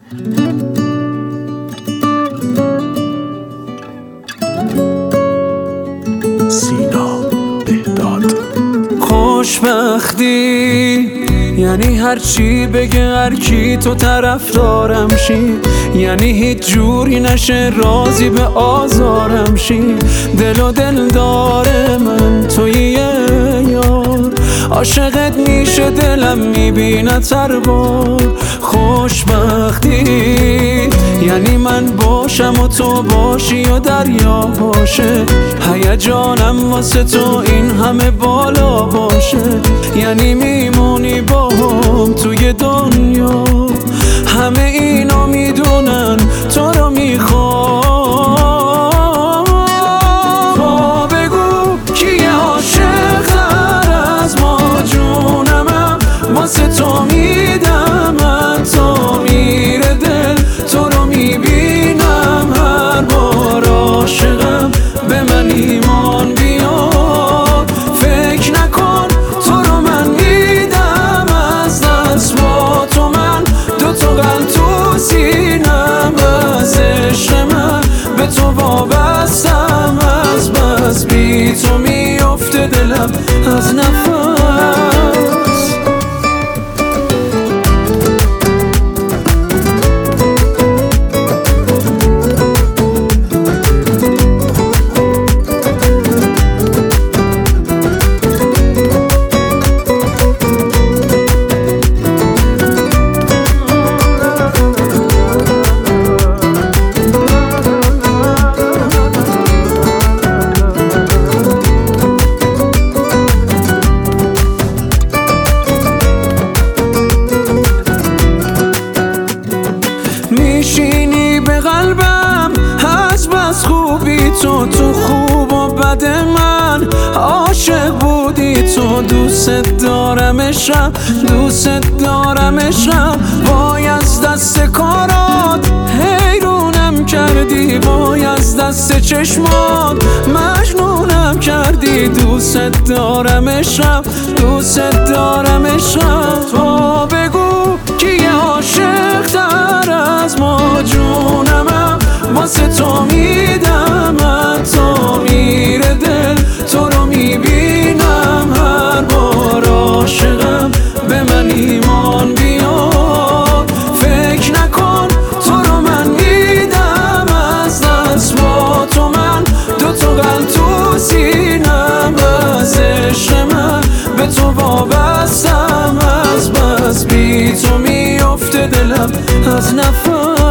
سینا بهداد. خوشبختی یعنی هرچی بگه هر کی تو طرف دارم شی، یعنی هیچ جوری نشه راضی به آزارم شی. دل و دل داره من توی یار، عاشقت میشه دلم میبینت هر بار. خوشبختی یعنی من باشم و تو باشی و دریا باشه، هیجانم واسه تو این همه بالا باشه. یعنی میمونی با هم توی دنیا، همه اینا میدونن تو رو میخوام. تو بگو کیه عاشق تر از ما، جونمم واسه تو میدم تا میره دل. تو رو میبینم هر بار عاشقم، به من ایمان بیار. فکر نکن تو رو من میدم از دست، با تو من دوتا قلب تو سینم. از عشق من به تو وابستم، از بس بی تو میفته دلم از نفس. میشینی به قلبم از بس خوبی تو، تو خوب و بد من عاشق بودی تو. دوست دارم عشقم، دوست دارم عشقم. وای از دست کارات حیرونم کردی، وای از دست چشمات مجنونم کردی. دوست دارم عشقم، دوست دارم عشقم. تو بگو کیه عاشق تر از ما، جونمم واسه تو میدم تا میره دل. تو رو میبینم هر بار عاشقم، به من ایمان بیار. فکر نکن تو رو من میدم از دست، با تو من دوتا قلب تو سینم. از عشق من به تو وابستم، از بس بی تو میفته دلم از نفس.